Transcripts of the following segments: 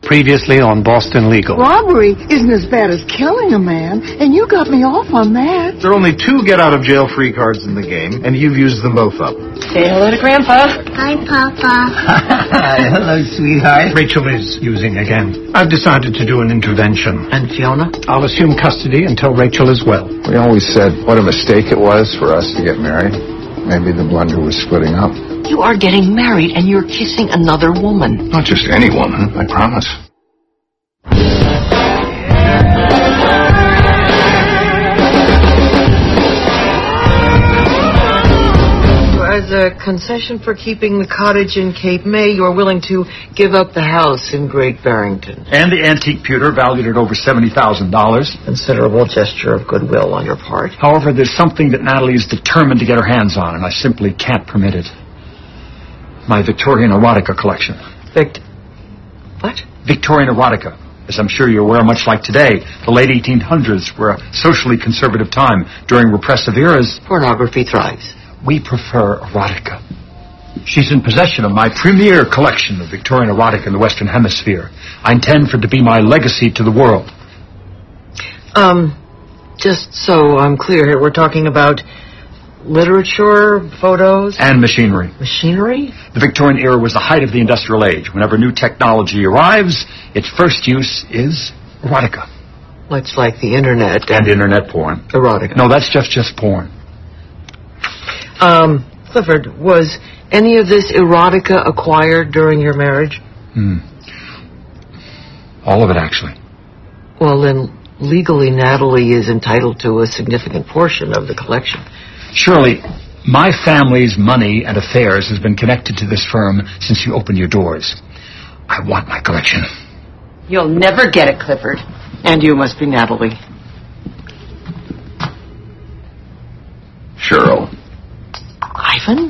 Previously on Boston Legal. Robbery isn't as bad as killing a man, and you got me off on that. There are only 2 get-out-of-jail-free cards in the game, and you've used them both up. Say hello to Grandpa. Hi, Papa. Hello, sweetheart. Rachel is using again. I've decided to do an intervention. And Fiona? I'll assume custody until Rachel is well. We always said what a mistake it was for us to get married. Maybe the blunder was splitting up. You are getting married and you're kissing another woman. Not just any woman, I promise. As a concession for keeping the cottage in Cape May, you're willing to give up the house in Great Barrington. And the antique pewter valued at over $70,000. Considerable gesture of goodwill on your part. However, there's something that Natalie is determined to get her hands on, and I simply can't permit it. My Victorian erotica collection. What? Victorian erotica. As I'm sure you're aware, much like today, the late 1800s were a socially conservative time. During repressive eras, Pornography thrives. we prefer erotica. She's in possession of my premier collection of Victorian erotica in the Western Hemisphere. I intend for it to be my legacy to the world. Just so I'm clear here, we're talking about literature, photos, And machinery. machinery? The Victorian era was the height of the industrial age. Whenever new technology arrives, its first use is erotica. Much like the internet And internet porn. erotica. No, that's just porn. Clifford, was any of this erotica acquired during your marriage? All of it, actually. Well, then, legally, Natalie is entitled to a significant portion of the collection. Shirley, my family's money and affairs has been connected to this firm since you opened your doors. I want my collection. You'll never get it, Clifford. And you must be Natalie. Cheryl. Ivan?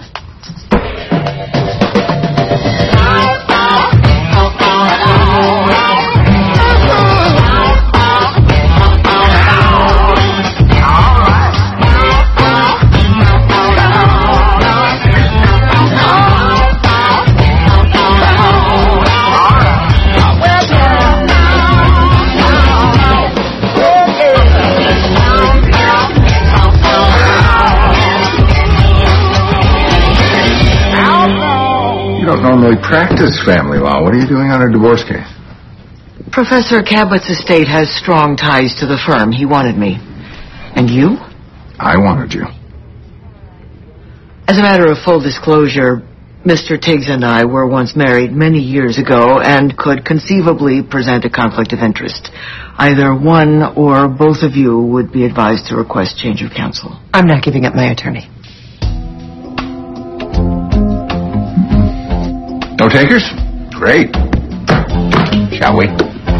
You don't normally practice family law. What are you doing on a divorce case? Professor Cabot's estate has strong ties to the firm. He wanted me. And you? I wanted you. As a matter of full disclosure, Mr. Tiggs and I were once married many years ago and could conceivably present a conflict of interest. Either one or both of you would be advised to request change of counsel. I'm not giving up my attorney. No takers? Great. Shall we?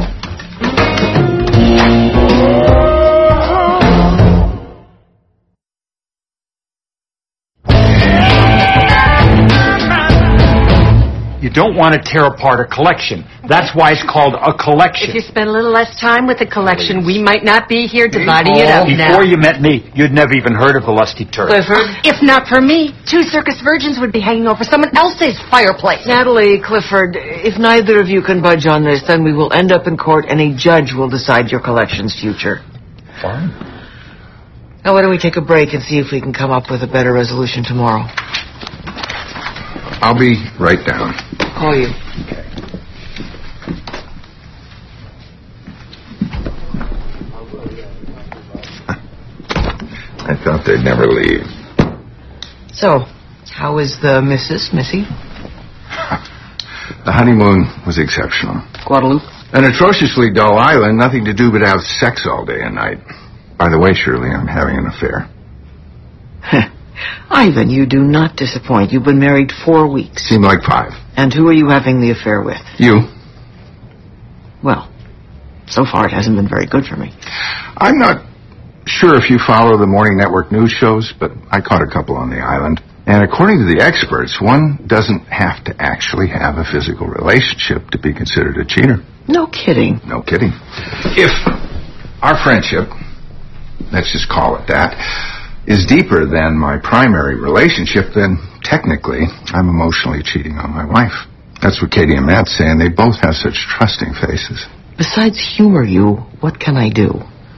You don't want to tear apart a collection. That's why it's called a collection. If you spend a little less time with the collection, we might not be here dividing it up now. Before you met me, you'd never even heard of the Lusty Turk. Clifford? If not for me, 2 circus virgins would be hanging over someone else's fireplace. Natalie, Clifford, if neither of you can budge on this, then we will end up in court and a judge will decide your collection's future. Fine. Now, why don't we take a break and see if we can come up with a better resolution tomorrow? I'll be right down. Call you. I thought they'd never leave. So, how is the Missy? The honeymoon was exceptional. Guadalupe? An atrociously dull island, nothing to do but have sex all day and night. By the way, Shirley, I'm having an affair. Ivan, you do not disappoint. You've been married 4 weeks. Seemed like 5. And who are you having the affair with? You? Well, so far it hasn't been very good for me. I'm not sure if you follow the morning network news shows, but I caught a couple on the island. And according to the experts, one doesn't have to actually have a physical relationship to be considered a cheater. No kidding. No kidding. If our friendship, let's just call it that, is deeper than my primary relationship, then technically I'm emotionally cheating on my wife. That's what Katie and Matt say, and they both have such trusting faces. Besides humor you, what can I do?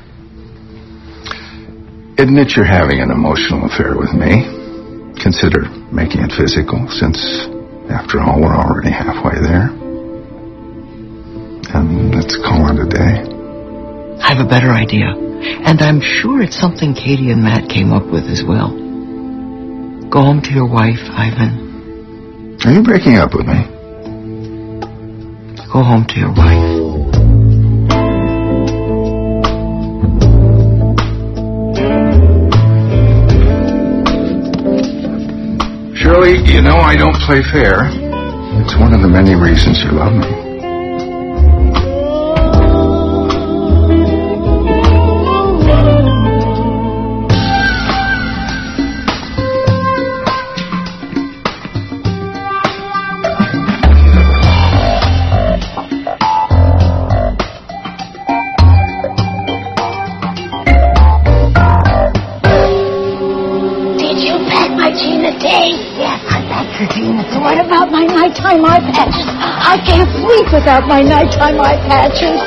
Admit you're having an emotional affair with me. Consider making it physical, since, after all, we're already halfway there. And let's call it a day. I have a better idea, and I'm sure it's something Katie and Matt came up with as well. Go home to your wife, Ivan. Are you breaking up with me? Go home to your wife. Shirley, you know I don't play fair. It's one of the many reasons you love me. What about my nighttime eye patches? I can't sleep without my nighttime eye patches.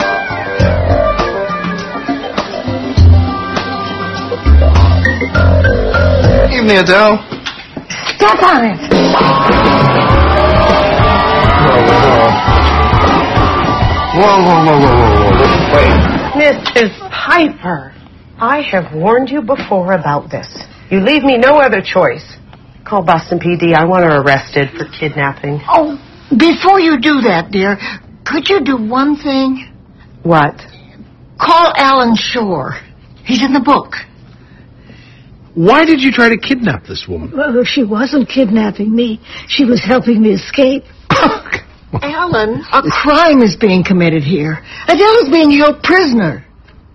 Evening, Adele. Step on it. Whoa. Wait. Mrs. Piper, I have warned you before about this. You leave me no other choice. Call Boston PD. I want her arrested for kidnapping. Oh, before you do that, dear, could you do one thing? What? Call Alan Shore. He's in the book. Why did you try to kidnap this woman? Well, she wasn't kidnapping me. She was helping me escape. Alan, a crime is being committed here. Adele is being held prisoner.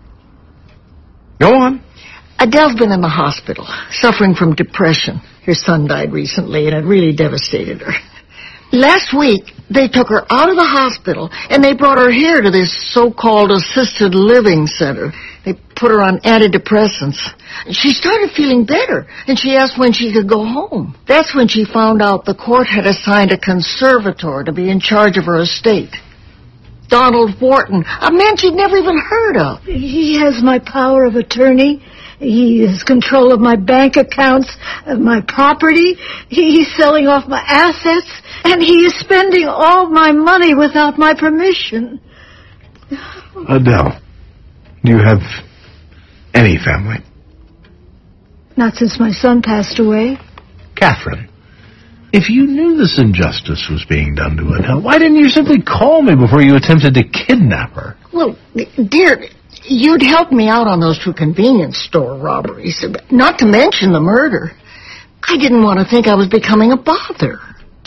Go on. Adele's been in the hospital, suffering from depression. Her son died recently, and it really devastated her. Last week, they took her out of the hospital, and they brought her here to this so-called assisted living center. They put her on antidepressants. She started feeling better, and she asked when she could go home. That's when she found out the court had assigned a conservator to be in charge of her estate. Donald Wharton, a man she'd never even heard of. He has my power of attorney. He has control of my bank accounts, of my property. He's selling off my assets, and he is spending all my money without my permission. Adele, do you have any family? Not since my son passed away. Catherine, if you knew this injustice was being done to Adele, why didn't you simply call me before you attempted to kidnap her? Well, dear, you'd helped me out on those 2 convenience store robberies, not to mention the murder. I didn't want to think I was becoming a bother.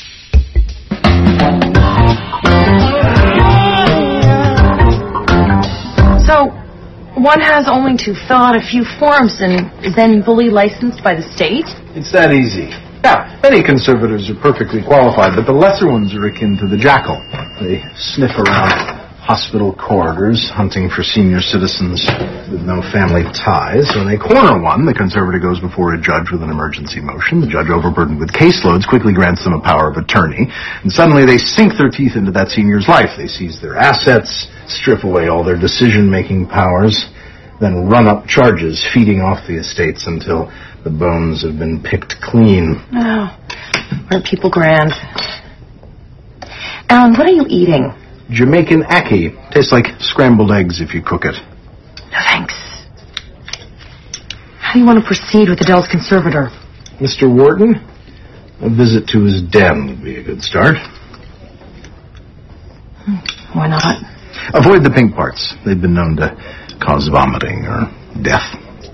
So, one has only to fill out a few forms and is then fully licensed by the state? It's that easy. Yeah, many conservators are perfectly qualified, but the lesser ones are akin to the jackal. They sniff around hospital corridors, hunting for senior citizens with no family ties. When they corner one, the conservator goes before a judge with an emergency motion. The judge, overburdened with caseloads, quickly grants them a power of attorney, and suddenly they sink their teeth into that senior's life. They seize their assets, strip away all their decision-making powers, then run up charges, feeding off the estates until the bones have been picked clean. Oh, aren't people grand? Alan, what are you eating? Jamaican ackee. Tastes like scrambled eggs if you cook it. No, thanks. How do you want to proceed with Adele's conservator? Mr. Wharton, a visit to his den would be a good start. Why not? Avoid the pink parts. They've been known to cause vomiting or death.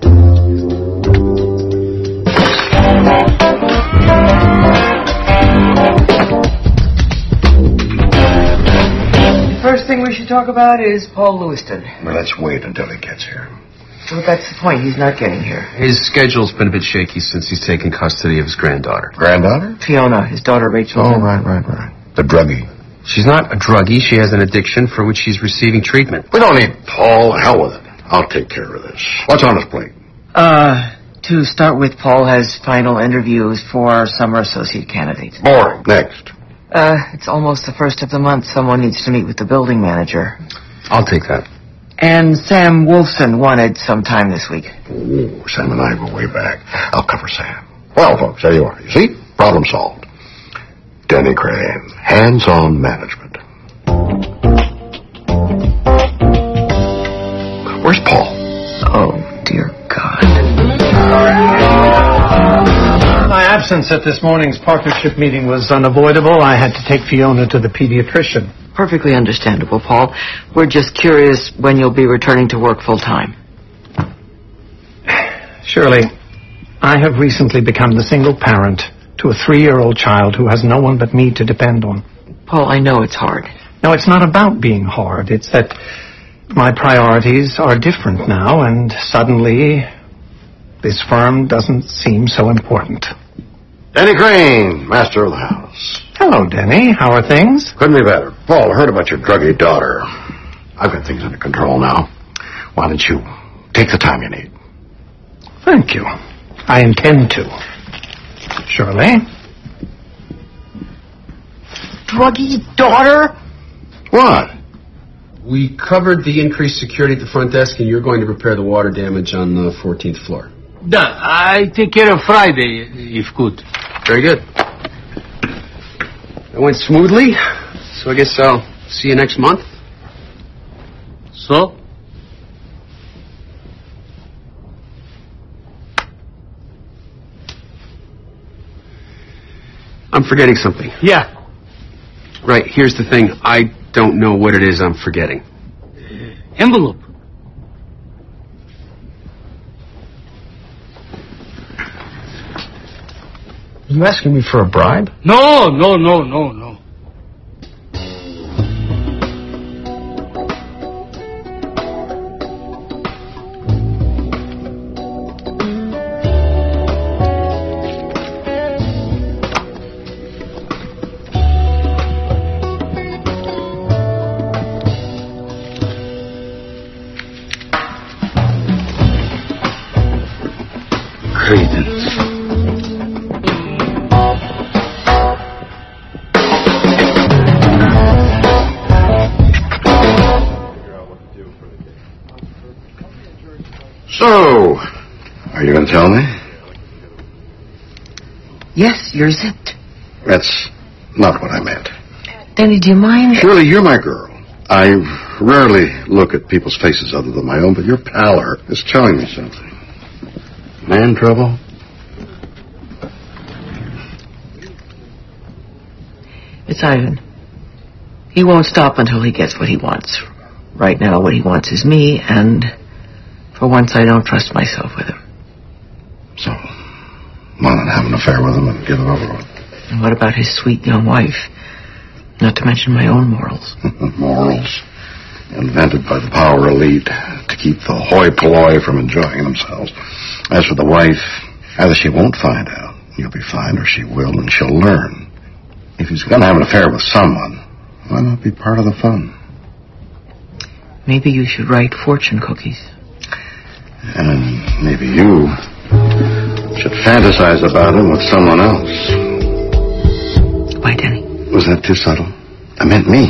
First thing we should talk about is Paul Lewiston. Well, let's wait until he gets here. Well, that's the point. He's not getting here. His schedule's been a bit shaky since he's taken custody of his granddaughter. Granddaughter? Fiona, his daughter Rachel. Oh, right. The druggie. She's not a druggie. She has an addiction for which she's receiving treatment. We don't need Paul. Hell with it. I'll take care of this. What's on his plate? To start with, Paul has final interviews for summer associate candidates. Boring. Next. It's almost the first of the month. Someone needs to meet with the building manager. I'll take that. And Sam Wolfson wanted some time this week. Ooh, Sam and I go way back. I'll cover Sam. Well, folks, there you are. You see? Problem solved. Denny Crane. Hands-on management. Where's Paul? Oh, dear God. My absence at this morning's partnership meeting was unavoidable. I had to take Fiona to the pediatrician. Perfectly understandable, Paul. We're just curious when you'll be returning to work full-time. Shirley, I have recently become the single parent to a 3-year-old child who has no one but me to depend on. Paul, I know it's hard. No, it's not about being hard. It's that my priorities are different now, and suddenly this firm doesn't seem so important. Denny Crane, master of the house. Hello, Denny. How are things? Couldn't be better. Paul, heard about your druggy daughter. I've got things under control now. Why don't you take the time you need? Thank you. I intend to. Shirley? Druggy daughter? What? We covered the increased security at the front desk, and you're going to repair the water damage on the 14th floor. Done. I take care of Friday, if good. Very good. It went smoothly, so I guess I'll see you next month. So? I'm forgetting something. Yeah. Right, here's the thing. I don't know what it is I'm forgetting. Envelope. Are you asking me for a bribe? No. Credence. So, are you going to tell me? Yes, you're zipped. That's not what I meant. Denny, do you mind? Shirley, you're my girl. I rarely look at people's faces other than my own, but your pallor is telling me something. Man trouble? It's Ivan. He won't stop until he gets what he wants. Right now, what he wants is me, and for once I don't trust myself with him. So, why not have an affair with him and get it over with? And what about his sweet young wife? Not to mention my own morals. Morals? Invented by the power elite to keep the hoi polloi from enjoying themselves. As for the wife, either she won't find out, you'll be fine, or she will, and she'll learn. If he's going to have an affair with someone, why not be part of the fun? Maybe you should write fortune cookies. And maybe you should fantasize about him with someone else. Why, Denny? Was that too subtle? I meant me.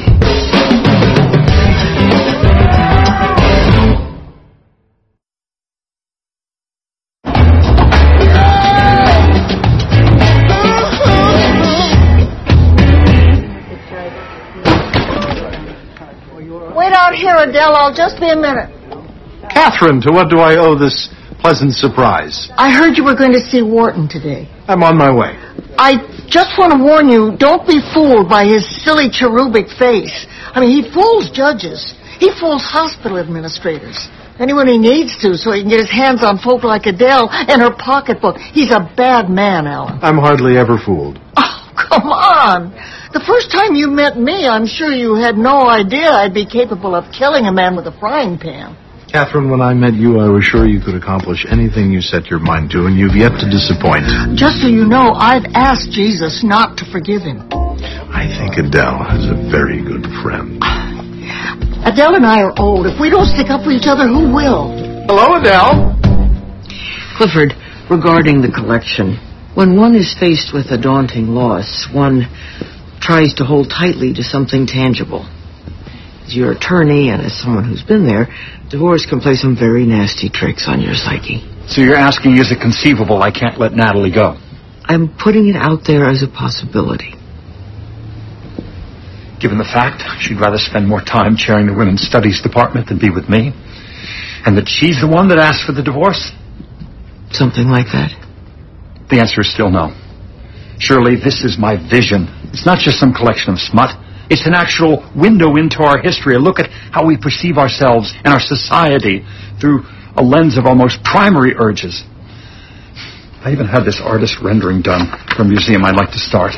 Wait out here, Adele. I'll just be a minute. Catherine, to what do I owe this pleasant surprise? I heard you were going to see Wharton today. I'm on my way. I just want to warn you, don't be fooled by his silly cherubic face. I mean, he fools judges. He fools hospital administrators. Anyone he needs to, so he can get his hands on folk like Adele and her pocketbook. He's a bad man, Alan. I'm hardly ever fooled. Oh, come on. The first time you met me, I'm sure you had no idea I'd be capable of killing a man with a frying pan. Catherine, when I met you, I was sure you could accomplish anything you set your mind to, and you've yet to disappoint. Just so you know, I've asked Jesus not to forgive him. I think Adele is a very good friend. Adele and I are old. If we don't stick up for each other, who will? Hello, Adele. Clifford, regarding the collection, when one is faced with a daunting loss, one tries to hold tightly to something tangible. As your attorney and as someone who's been there, divorce can play some very nasty tricks on your psyche. So you're asking, is it conceivable I can't let Natalie go? I'm putting it out there as a possibility. Given the fact she'd rather spend more time chairing the Women's Studies Department than be with me, and that she's the one that asked for the divorce? Something like that? The answer is still no. Shirley, this is my vision. It's not just some collection of smut. It's an actual window into our history, a look at how we perceive ourselves and our society through a lens of our most primary urges. I even had this artist rendering done for a museum I'd like to start.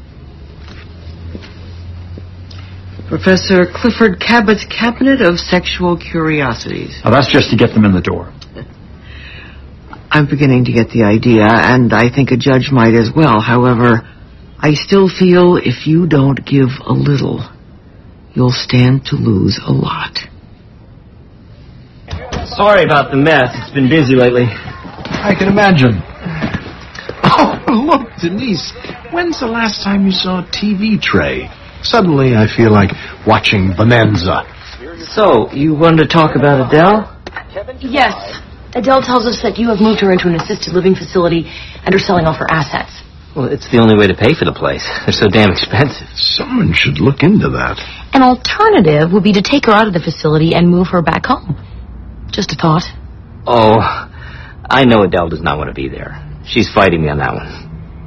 Professor Clifford Cabot's Cabinet of Sexual Curiosities. Now, that's just to get them in the door. I'm beginning to get the idea, and I think a judge might as well. However, I still feel if you don't give a little, you'll stand to lose a lot. Sorry about the mess. It's been busy lately. I can imagine. Oh, look, Denise. When's the last time you saw a TV tray? Suddenly I feel like watching Bonanza. So, you wanted to talk about Adele? Yes. Adele tells us that you have moved her into an assisted living facility and are selling off her assets. Well, it's the only way to pay for the place. They're so damn expensive. Someone should look into that. An alternative would be to take her out of the facility and move her back home. Just a thought. Oh, I know Adele does not want to be there. She's fighting me on that one.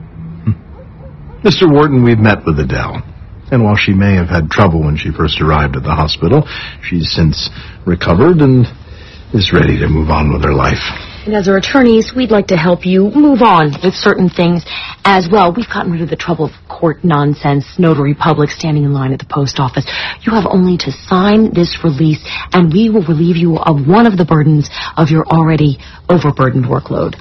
Mr. Wharton, we've met with Adele. And while she may have had trouble when she first arrived at the hospital, she's since recovered and is ready to move on with her life. And as our attorneys, we'd like to help you move on with certain things as well. We've gotten rid of the trouble of court nonsense, notary public standing in line at the post office. You have only to sign this release, and we will relieve you of one of the burdens of your already overburdened workload.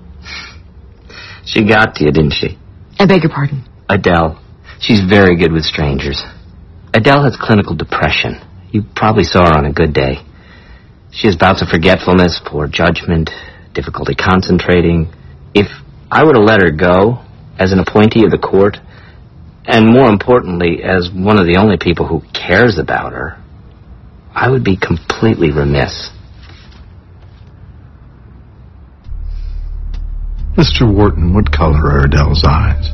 She got to you, didn't she? I beg your pardon? Adele. She's very good with strangers. Adele has clinical depression. You probably saw her on a good day. She has bouts of forgetfulness, poor judgment, difficulty concentrating. If I were to let her go as an appointee of the court, and more importantly, as one of the only people who cares about her, I would be completely remiss. Mr. Wharton, what color are Adele's eyes?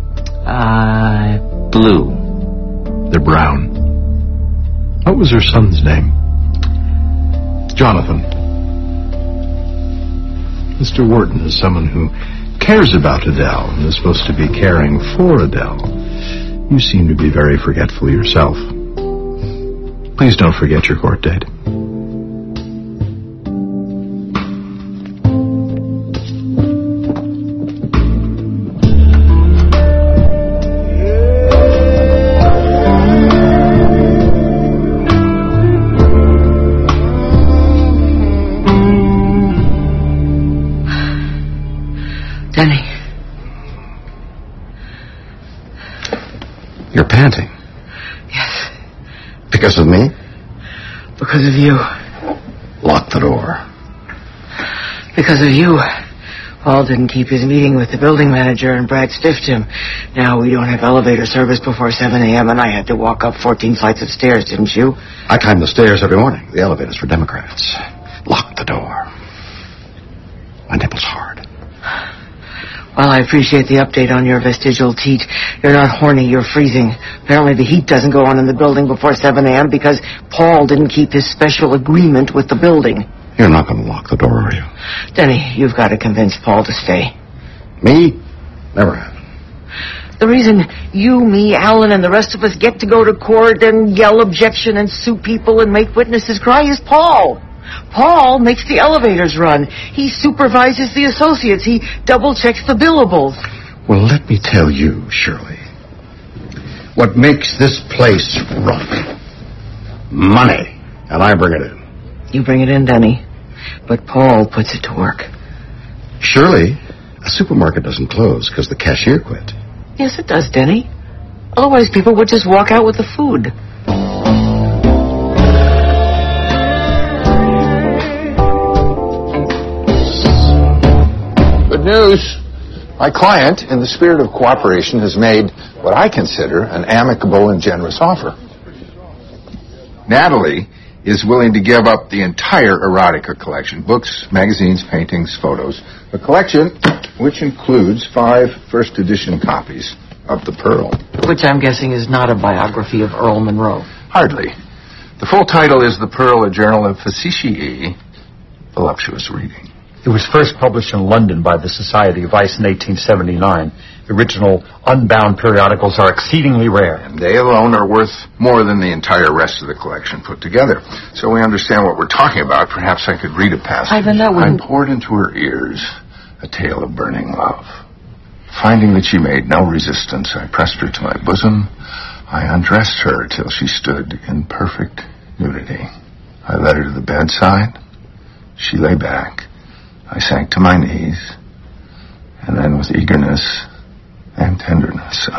Blue. They're brown. What was her son's name? Jonathan. Mr. Wharton is someone who cares about Adele and is supposed to be caring for Adele. You seem to be very forgetful yourself. Please don't forget your court date. Denny. You're panting. Yes. Because of me? Because of you. Lock the door. Because of you. Paul didn't keep his meeting with the building manager and Brad stiffed him. Now we don't have elevator service before 7 a.m. and I had to walk up 14 flights of stairs, didn't you? I climb the stairs every morning. The elevator's for Democrats. Lock the door. My nipple's hard. Well, I appreciate the update on your vestigial teat. You're not horny, you're freezing. Apparently the heat doesn't go on in the building before 7 a.m. because Paul didn't keep his special agreement with the building. You're not going to lock the door, are you? Denny, you've got to convince Paul to stay. Me? Never have. The reason you, me, Alan, and the rest of us get to go to court and yell objection and sue people and make witnesses cry is Paul. Paul makes the elevators run. He supervises the associates. He double-checks the billables. Well, let me tell you, Shirley, what makes this place run? Money. And I bring it in. You bring it in, Denny. But Paul puts it to work. Shirley, a supermarket doesn't close because the cashier quit. Yes, it does, Denny. Otherwise, people would just walk out with the food. Good news. My client, in the spirit of cooperation, has made what what I consider an amicable and generous offer. Natalie is willing to give up the entire erotica collection, books, magazines, paintings, photos, a collection which includes 5 first edition copies of The Pearl. Which I'm guessing is not a biography of Earl Monroe. Hardly. The full title is The Pearl, a journal of facetiae, voluptuous reading. It was first published in London by the Society of Vice in 1879. The original unbound periodicals are exceedingly rare. And they alone are worth more than the entire rest of the collection put together. So we understand what we're talking about. Perhaps I could read a passage. Ivan, that wouldn't... I poured into her ears a tale of burning love. Finding that she made no resistance, I pressed her to my bosom. I undressed her till she stood in perfect nudity. I led her to the bedside. She lay back. I sank to my knees. And then with eagerness and tenderness,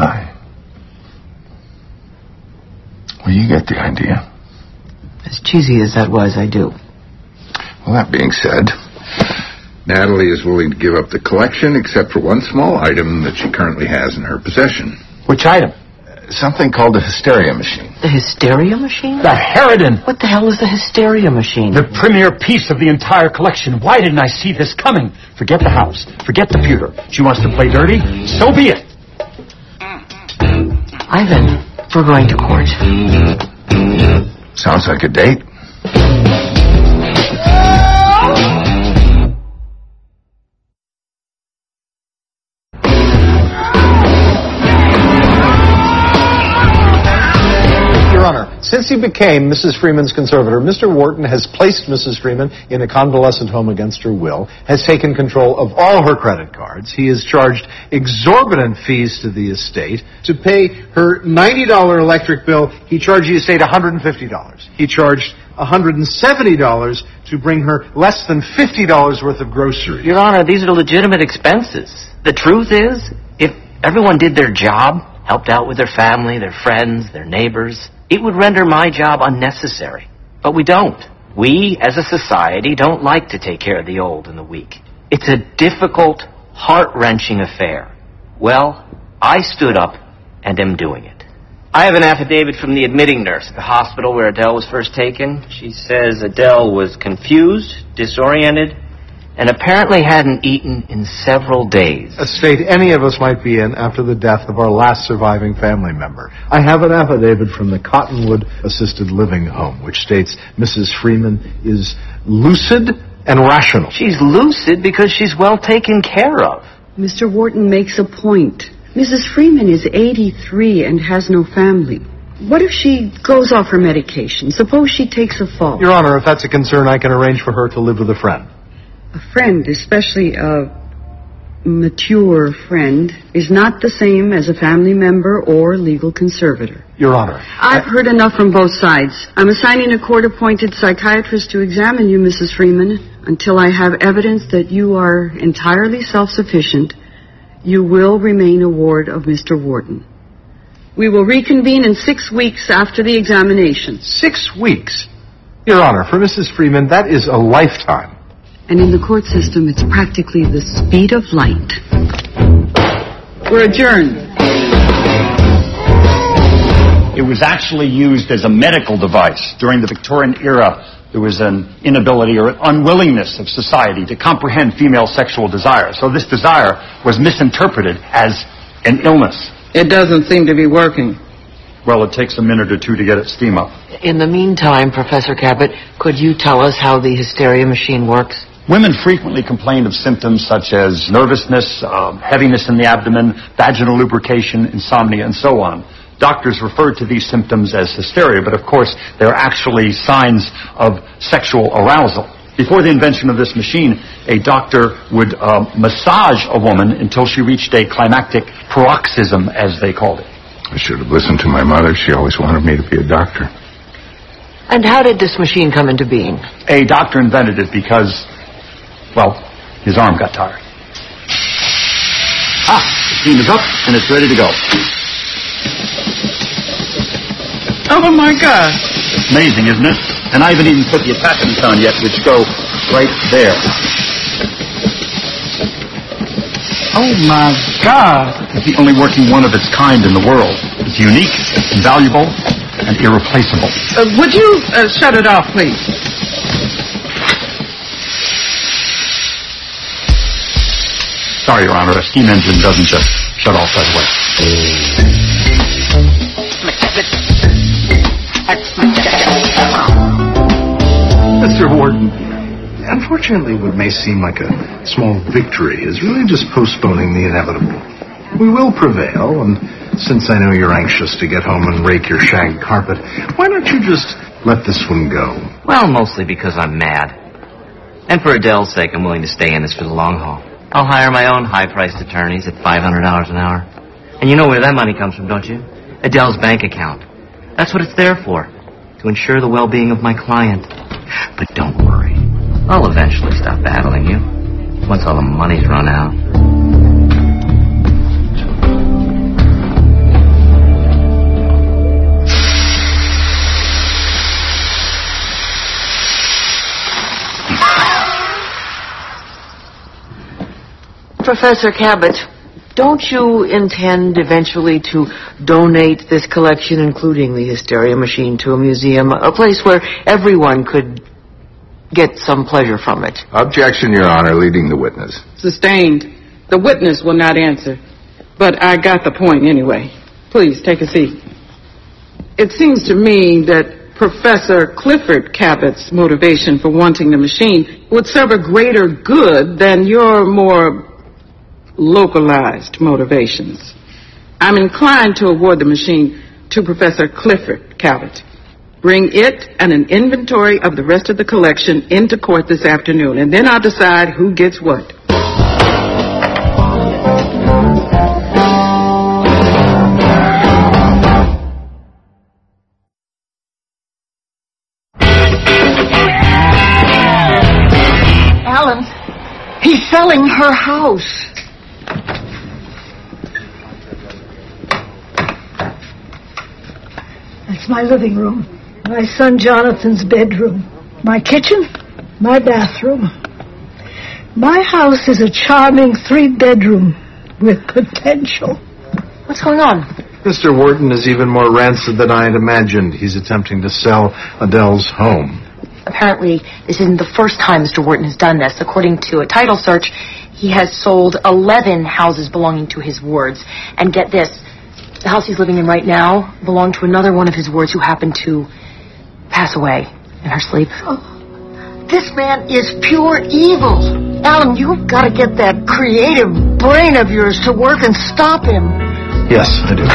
Well, you get the idea. As cheesy as that was, I do. Well, that being said, Natalie is willing to give up the collection except for one small item that she currently has in her possession. Which item? Something called the hysteria machine. The hysteria machine? The Harridan. What the hell is the hysteria machine? The premier piece of the entire collection. Why didn't I see this coming? Forget the house. Forget the pewter. She wants to play dirty? So be it. Ivan, we're going to court. Sounds like a date. Since he became Mrs. Freeman's conservator, Mr. Wharton has placed Mrs. Freeman in a convalescent home against her will, has taken control of all her credit cards. He has charged exorbitant fees to the estate. To pay her $90 electric bill, he charged the estate $150. He charged $170 to bring her less than $50 worth of groceries. Your Honor, these are legitimate expenses. The truth is, if everyone did their job, helped out with their family, their friends, their neighbors, it would render my job unnecessary. But we don't. We, as a society, don't like to take care of the old and the weak. It's a difficult, heart-wrenching affair. Well, I stood up and am doing it. I have an affidavit from the admitting nurse at the hospital where Adele was first taken. She says Adele was confused, disoriented, and apparently hadn't eaten in several days. A state any of us might be in after the death of our last surviving family member. I have an affidavit from the Cottonwood Assisted Living Home, which states Mrs. Freeman is lucid and rational. She's lucid because she's well taken care of. Mr. Wharton makes a point. Mrs. Freeman is 83 and has no family. What if she goes off her medication? Suppose she takes a fall. Your Honor, if that's a concern, I can arrange for her to live with a friend. A friend, especially a mature friend, is not the same as a family member or legal conservator. Your Honor. I've heard enough from both sides. I'm assigning a court-appointed psychiatrist to examine you, Mrs. Freeman. Until I have evidence that you are entirely self-sufficient, you will remain a ward of Mr. Wharton. We will reconvene in 6 weeks after the examination. 6 weeks? Your Honor, for Mrs. Freeman, that is a lifetime. And in the court system, it's practically the speed of light. We're adjourned. It was actually used as a medical device. During the Victorian era, there was an inability or an unwillingness of society to comprehend female sexual desire. So this desire was misinterpreted as an illness. It doesn't seem to be working. Well, it takes a minute or two to get its steam up. In the meantime, Professor Cabot, could you tell us how the hysteria machine works? Women frequently complained of symptoms such as nervousness, heaviness in the abdomen, vaginal lubrication, insomnia, and so on. Doctors referred to these symptoms as hysteria, but of course they're actually signs of sexual arousal. Before the invention of this machine, a doctor would massage a woman until she reached a climactic paroxysm, as they called it. I should have listened to my mother. She always wanted me to be a doctor. And how did this machine come into being? A doctor invented it because, well, his arm got tired. The steam is up and it's ready to go. Oh my God. Amazing, isn't it? And I haven't even put the attachments on yet, which go right there. Oh my God! It's the only working one of its kind in the world. It's unique, invaluable, and irreplaceable. Would you shut it off, please? Sorry, Your Honor, a steam engine doesn't just shut off right away. Mr. Warden, unfortunately what may seem like a small victory is really just postponing the inevitable. We will prevail, and since I know you're anxious to get home and rake your shag carpet, why don't you just let this one go? Well, mostly because I'm mad. And for Adele's sake, I'm willing to stay in this for the long haul. I'll hire my own high-priced attorneys at $500 an hour. And you know where that money comes from, don't you? Adele's bank account. That's what it's there for, to ensure the well-being of my client. But don't worry. I'll eventually stop battling you, once all the money's run out. Professor Cabot, don't you intend eventually to donate this collection, including the hysteria machine, to a museum, a place where everyone could get some pleasure from it? Objection, Your Honor. Leading the witness. Sustained. The witness will not answer. But I got the point anyway. Please, take a seat. It seems to me that Professor Clifford Cabot's motivation for wanting the machine would serve a greater good than your more localized motivations. I'm inclined to award the machine to Professor Clifford Cabot. Bring it and an inventory of the rest of the collection into court this afternoon, and then I'll decide who gets what. Alan, he's selling her house. That's my living room, my son Jonathan's bedroom, my kitchen, my bathroom. My house is a charming 3-bedroom with potential. What's going on? Mr. Wharton is even more rancid than I had imagined. He's attempting to sell Adele's home. Apparently, this isn't the first time Mr. Wharton has done this. According to a title search, he has sold 11 houses belonging to his wards. And get this, the house he's living in right now belonged to another one of his wards who happened to pass away in her sleep. Oh, this man is pure evil. Alan, you've got to get that creative brain of yours to work and stop him. Yes, I do.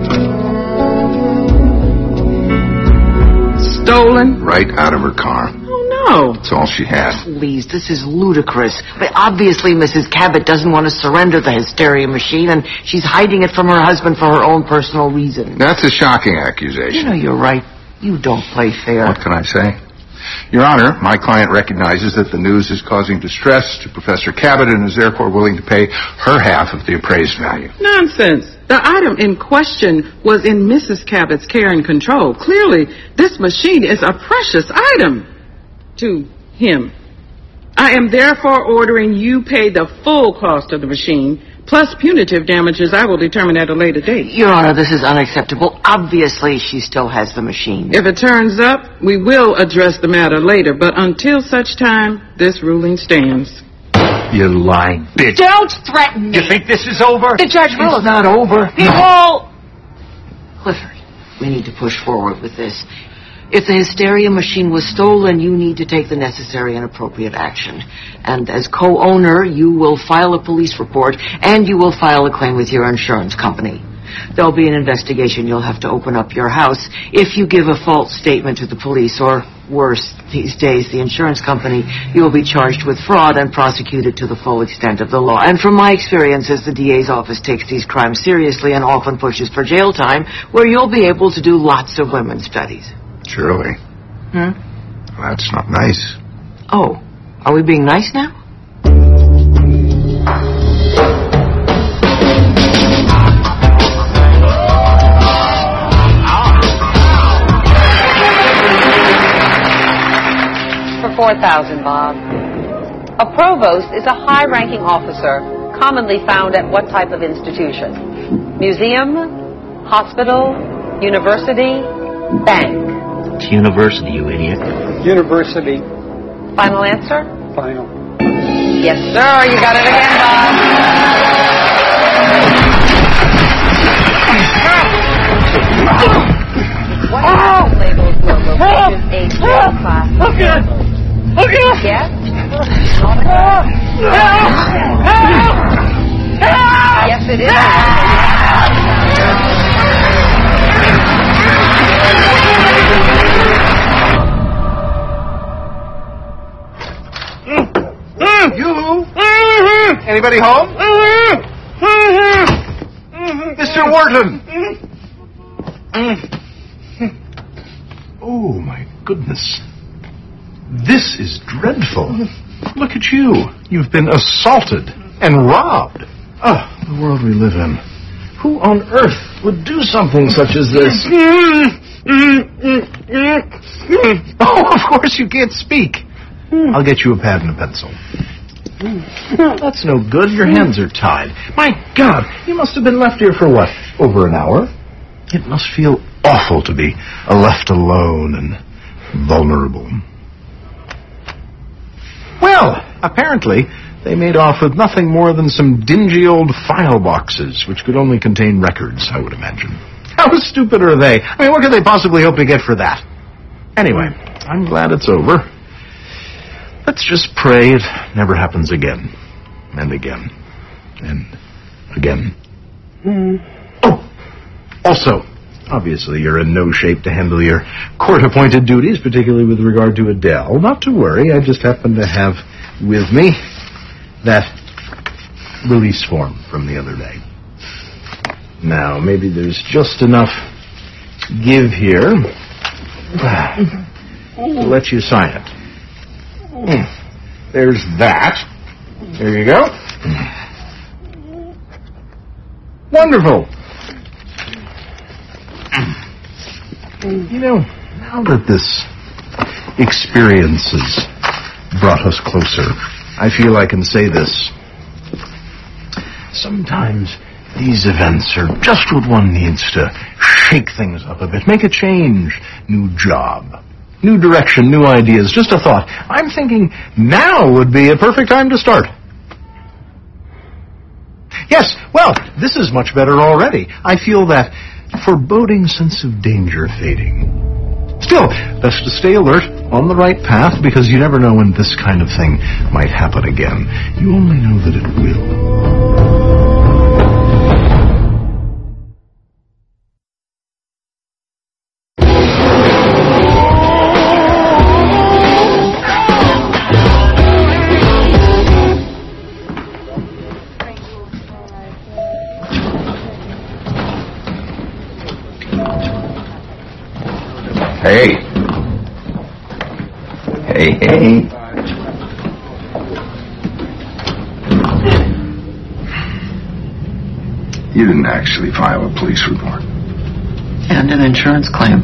Stolen? Right out of her car. Oh, no. That's all she had. Please, this is ludicrous. But obviously, Mrs. Cabot doesn't want to surrender the hysteria machine, and she's hiding it from her husband for her own personal reasons. That's a shocking accusation. You know, you're right. You don't play fair. What can I say? Your Honor, my client recognizes that the news is causing distress to Professor Cabot and is therefore willing to pay her half of the appraised value. Nonsense. The item in question was in Mrs. Cabot's care and control. Clearly, this machine is a precious item to him. I am therefore ordering you pay the full cost of the machine, plus punitive damages I will determine at a later date. Your Honor, this is unacceptable. Obviously, she still has the machine. If it turns up, we will address the matter later, but until such time, this ruling stands. You lying bitch. Don't threaten me. You think this is over? The judge rules. It's not over. People! Clifford, we need to push forward with this. If the hysteria machine was stolen, you need to take the necessary and appropriate action. And as co-owner, you will file a police report, and you will file a claim with your insurance company. There'll be an investigation. You'll have to open up your house. If you give a false statement to the police, or worse these days, the insurance company, you'll be charged with fraud and prosecuted to the full extent of the law. And from my experiences, the DA's office takes these crimes seriously and often pushes for jail time, where you'll be able to do lots of women's studies. Surely. That's not nice. Oh, are we being nice now? For $4,000, Bob. A provost is a high-ranking officer commonly found at what type of institution? Museum, hospital, university, bank? It's university, you idiot. University. Final answer? Final. Yes, sir. You got it again, Bob. What is the labeled logo? Which is a J class? Yes? Yes, it You? Anybody home? Mr. Wharton! Oh, my goodness. This is dreadful. Look at you. You've been assaulted and robbed. Oh, the world we live in. Who on earth would do something such as this? Oh, of course you can't speak. I'll get you a pad and a pencil. That's no good. Your hands are tied. My God, you must have been left here for what? Over an hour? It must feel awful to be left alone and vulnerable. Well, apparently they made off with nothing more than some dingy old file boxes, which could only contain records, I would imagine. How stupid are they? I mean, what could they possibly hope to get for that? Anyway, I'm glad it's over. Let's just pray it never happens again, and again, and again. Oh, also, obviously you're in no shape to handle your court-appointed duties, particularly with regard to Adele. Not to worry, I just happen to have with me that release form from the other day. Now, maybe there's just enough give here to let you sign it. There's that. There you go. Wonderful. You know, now that this experience has brought us closer, I feel I can say this. Sometimes these events are just what one needs to shake things up a bit, make a change, new job, new direction, new ideas, just a thought. I'm thinking now would be a perfect time to start. Yes, well, this is much better already. I feel that foreboding sense of danger fading. Still, best to stay alert, on the right path, because you never know when this kind of thing might happen again. You only know that it will. Hey. Hey. You didn't actually file a police report. And an insurance claim.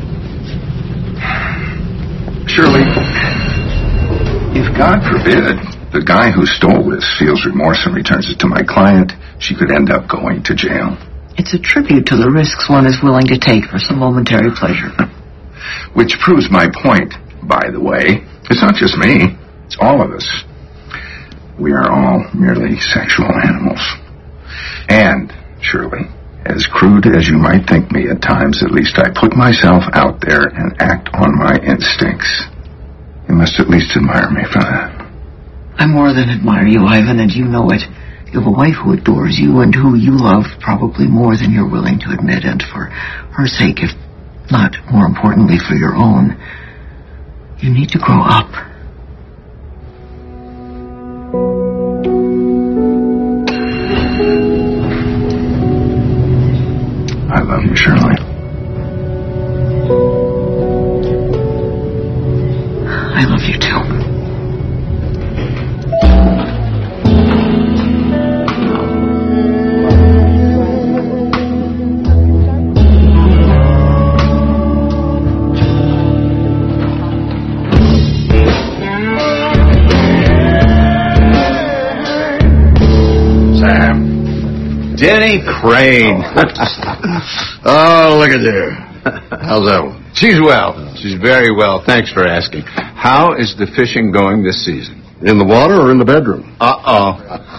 Shirley, if God forbid the guy who stole this feels remorse and returns it to my client, she could end up going to jail. It's a tribute to the risks one is willing to take for some momentary pleasure. Which proves my point, by the way. It's not just me. It's all of us. We are all merely sexual animals. And, Shirley, as crude as you might think me at times, at least I put myself out there and act on my instincts. You must at least admire me for that. I more than admire you, Ivan, and you know it. You have a wife who adores you and who you love probably more than you're willing to admit, and for her sake, if not more importantly for your own, you need to grow up. I love you, Shirley. I love you too. Denny Crane. Oh, look at there. How's that one? She's well. She's very well. Thanks for asking. How is the fishing going this season? In the water or in the bedroom? Uh-oh.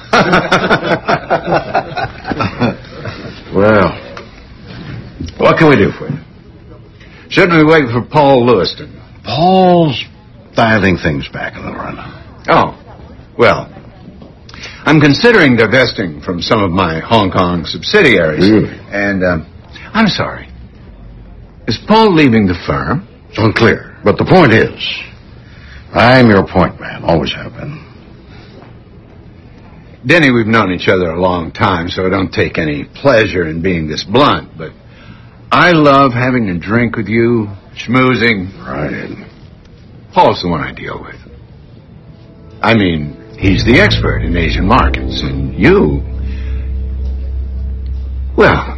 Well, what can we do for you? Shouldn't we wait for Paul Lewiston? Paul's dialing things back a little right now. Oh, well, I'm considering divesting from some of my Hong Kong subsidiaries. Really? And, I'm sorry. Is Paul leaving the firm? It's unclear. But the point is, I'm your point man. Always have been. Denny, we've known each other a long time, so I don't take any pleasure in being this blunt, but I love having a drink with you, schmoozing. Right. Paul's the one I deal with. I mean, he's the expert in Asian markets, and you... Well...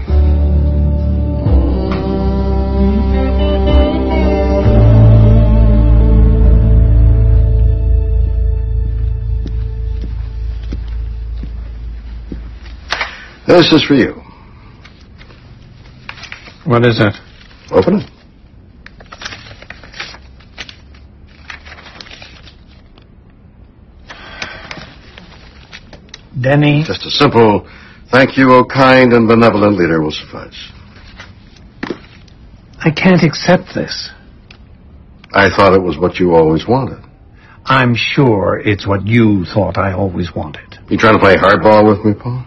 This is for you. What is it? Open it. Denny? Just a simple thank you, O kind and benevolent leader, will suffice. I can't accept this. I thought it was what you always wanted. I'm sure it's what you thought I always wanted. You trying to play hardball with me, Paul?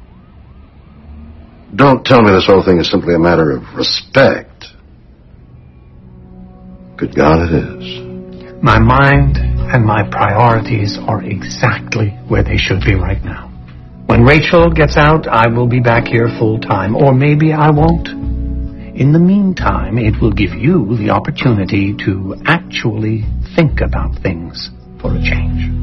Don't tell me this whole thing is simply a matter of respect. Good God, it is. My mind and my priorities are exactly where they should be right now. When Rachel gets out, I will be back here full time, or maybe I won't. In the meantime, it will give you the opportunity to actually think about things for a change.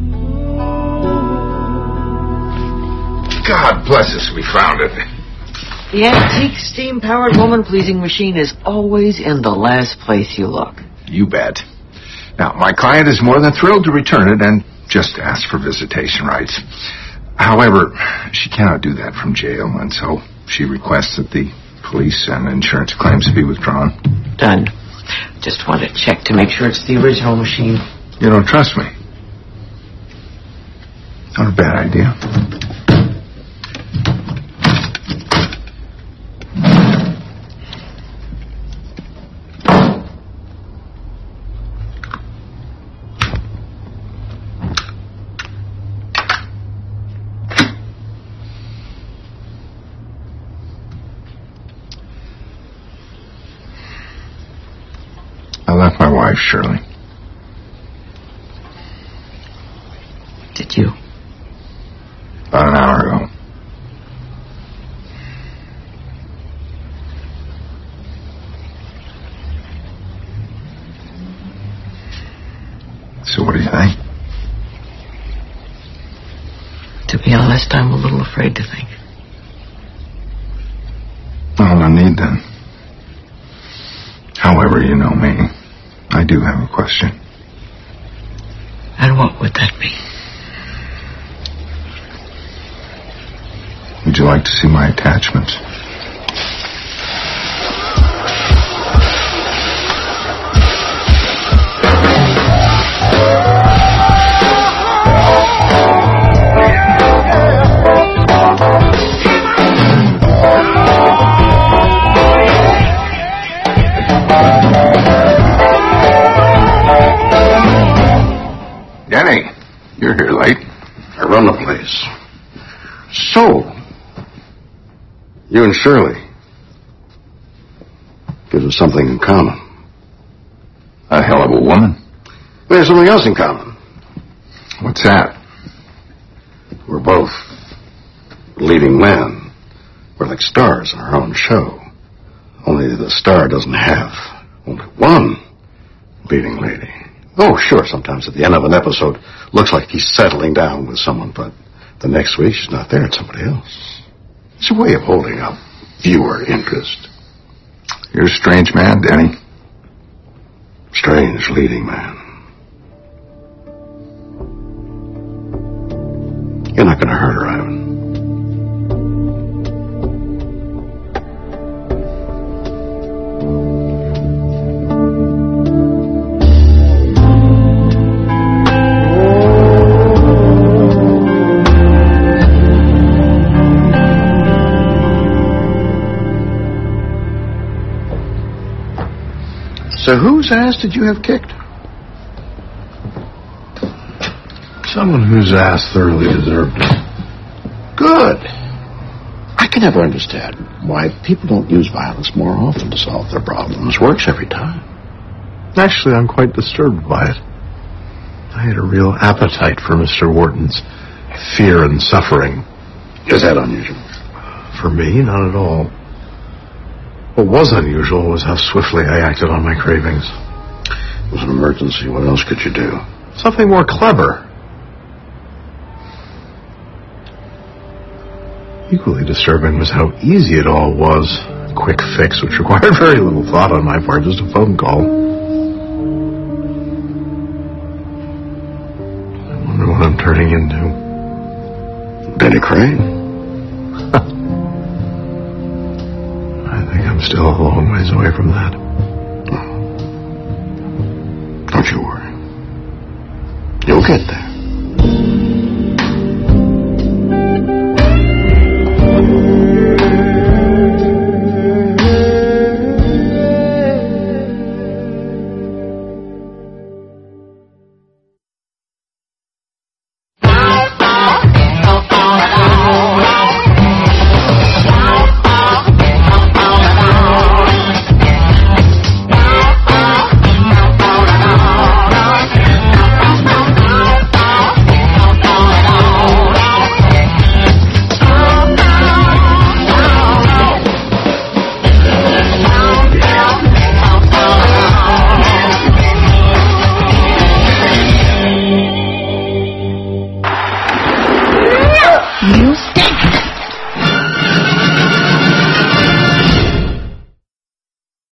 God bless us, we found it. The antique steam-powered woman-pleasing machine is always in the last place you look. You bet. Now, my client is more than thrilled to return it and just ask for visitation rights. However, she cannot do that from jail, and so she requests that the police and insurance claims be withdrawn. Done. Just want to check to make sure it's the original machine. You don't trust me? Not a bad idea. I left my wife, Shirley. Did you? About an hour ago. So what do you think? To be honest, I'm a little afraid to think. Well, no need then. However, you know me. I do have a question. And what would that be? Would you like to see my attachments? Denny, you're here late. I run the place. So, you and Shirley gives us something in common. A hell of a woman. We have something else in common. What's that? We're both leading men. We're like stars in our own show. Only the star doesn't have only one leading lady. Oh, sure, sometimes at the end of an episode, looks like he's settling down with someone, but the next week she's not there, it's somebody else. It's a way of holding up viewer interest. You're a strange man, Denny. Strange leading man. You're not going to hurt her, Ivan. So whose ass did you have kicked? Someone whose ass thoroughly deserved it. Good. I can never understand why people don't use violence more often to solve their problems. Works every time. Actually, I'm quite disturbed by it. I had a real appetite for Mr. Wharton's fear and suffering. Is that unusual? For me, not at all. What was unusual was how swiftly I acted on my cravings. It was an emergency. What else could you do? Something more clever. Equally disturbing was how easy it all was. A quick fix, which required very little thought on my part, just a phone call. I wonder what I'm turning into. Benny Crane. I think I'm still a long ways away from that. Don't you worry. You'll get there. You stink!